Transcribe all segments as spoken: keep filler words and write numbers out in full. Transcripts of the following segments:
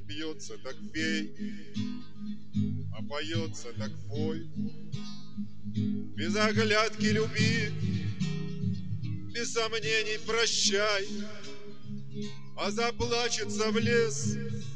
пьется, так пей, а поется, так пой. Без оглядки люби, без сомнений прощай, а заплачется в лес,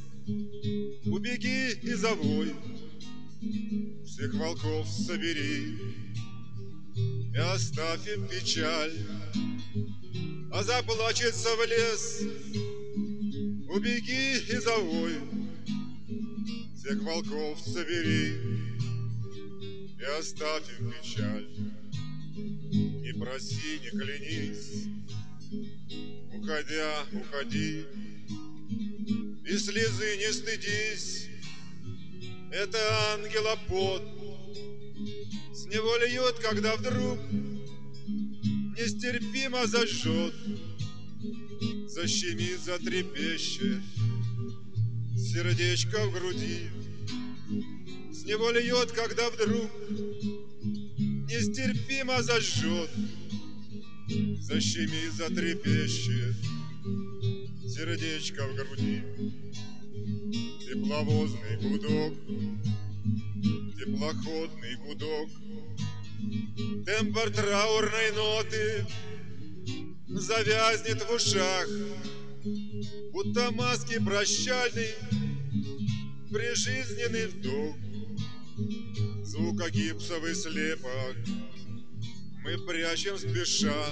убеги и завой. Всех волков собери и оставь им печаль, а заплачется в лес, убеги и завой. Всех волков собери и оставь им печаль. Не проси, не клянись, уходя, уходи, и слезы не стыдись. Это ангелопот с него льет, когда вдруг нестерпимо зажжет, защемит, затрепещет сердечко в груди. С него льет, когда вдруг нестерпимо зажжет, защемит, затрепещет сердечко в груди. Тепловозный гудок, теплоходный гудок, тембр траурной ноты завязнет в ушах, будто маски прощальный прижизненный вдох. Звука гипсовый слепок мы прячем спеша.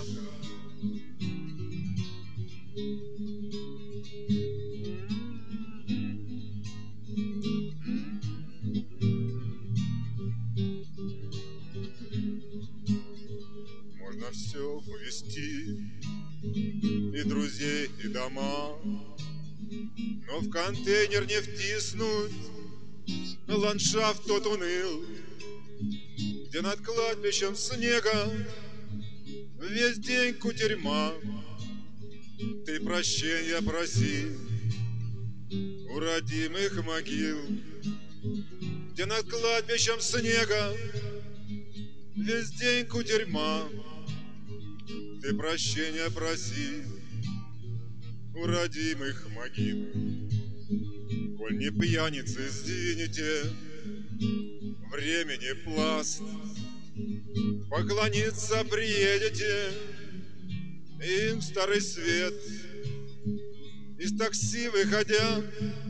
Можно все увести, и друзей, и дома, но в контейнер не втиснуть ландшафт тот уныл, где над кладбищем снега весь день кутерьма. Ты прощения проси у родимых могил, где над кладбищем снега весь день кутерьма. Ты прощения проси у родимых могил. Коль не пьяницы сдвинете времени пласт, поклониться приедете им старый свет. Из такси выходя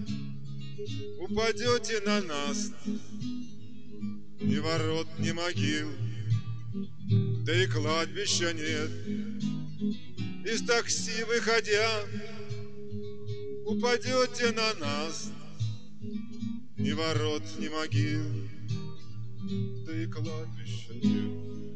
упадете на наст. Ни ворот, ни могил, да и кладбища нет. Из такси выходя упадете на наст. Ни ворот, ни могил, да и кладбища нет.